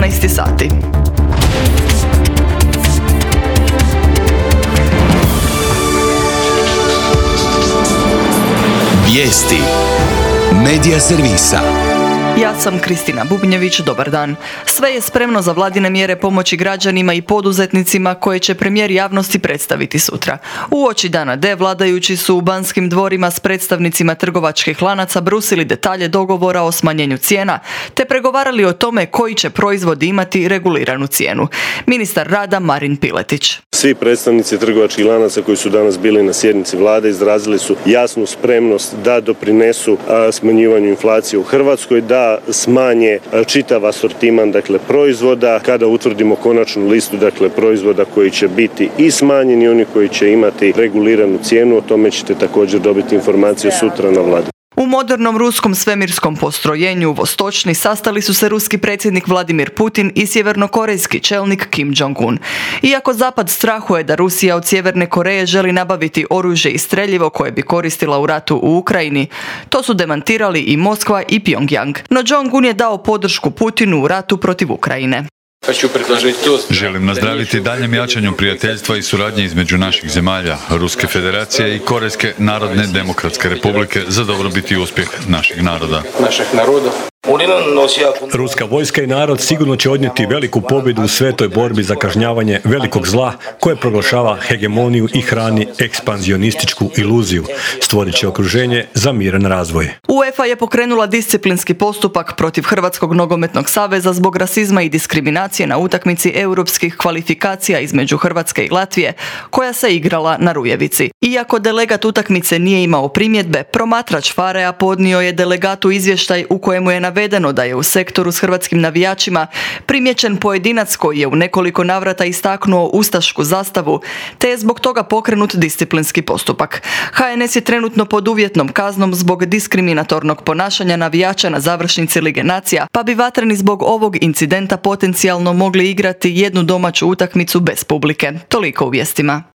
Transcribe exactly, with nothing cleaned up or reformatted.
osamnaest sati. Vijesti Medija servisa. Ja sam Kristina Bubnjević, dobar dan. Sve je spremno za vladine mjere pomoći građanima i poduzetnicima koje će premijer javnosti predstaviti sutra. Uoči dana D vladajući su u Banskim dvorima s predstavnicima trgovačkih lanaca brusili detalje dogovora o smanjenju cijena, te pregovarali o tome koji će proizvodi imati reguliranu cijenu. Ministar rada Marin Piletić. Svi predstavnici trgovačkih lanaca koji su danas bili na sjednici vlade izrazili su jasnu spremnost da doprinesu smanjivanju inflacije u Hrvatskoj, da smanje čitav asortiman dakle proizvoda kada utvrdimo konačnu listu dakle proizvoda koji će biti i smanjeni, oni koji će imati reguliranu cijenu. O tome ćete također dobiti informacije sutra na vladi. U modernom ruskom svemirskom postrojenju u Vostočni sastali su se ruski predsjednik Vladimir Putin i sjevernokorejski čelnik Kim Jong-un. Iako Zapad strahuje da Rusija od Sjeverne Koreje želi nabaviti oružje i streljivo koje bi koristila u ratu u Ukrajini, to su demantirali i Moskva i Pyongyang. No Jong-un je dao podršku Putinu u ratu protiv Ukrajine. Želim nazdraviti daljem jačanju prijateljstva i suradnje između naših zemalja, Ruske federacije i Korejske narodne demokratske republike za dobrobit i uspjeh naših naroda. Ruska vojska i narod sigurno će odnijeti veliku pobjedu u svetoj borbi za kažnjavanje velikog zla koje proglašava hegemoniju i hrani ekspanzionističku iluziju. Stvorit će okruženje za miran razvoj. UEFA je pokrenula disciplinski postupak protiv Hrvatskog nogometnog saveza zbog rasizma i diskriminacije na utakmici europskih kvalifikacija između Hrvatske i Latvije, koja se igrala na Rujevici. Iako delegat utakmice nije imao primjedbe, promatrač Farea podnio je delegatu izvještaj u kojemu je navedeno da je u sektoru s hrvatskim navijačima primijećen pojedinac koji je u nekoliko navrata istaknuo ustašku zastavu, te je zbog toga pokrenut disciplinski postupak. H N S je trenutno pod uvjetnom kaznom zbog diskriminatornog ponašanja navijača na završnici Lige nacija, pa bi vatreni zbog ovog incidenta potencijalno mogli igrati jednu domaću utakmicu bez publike. Toliko u vijestima.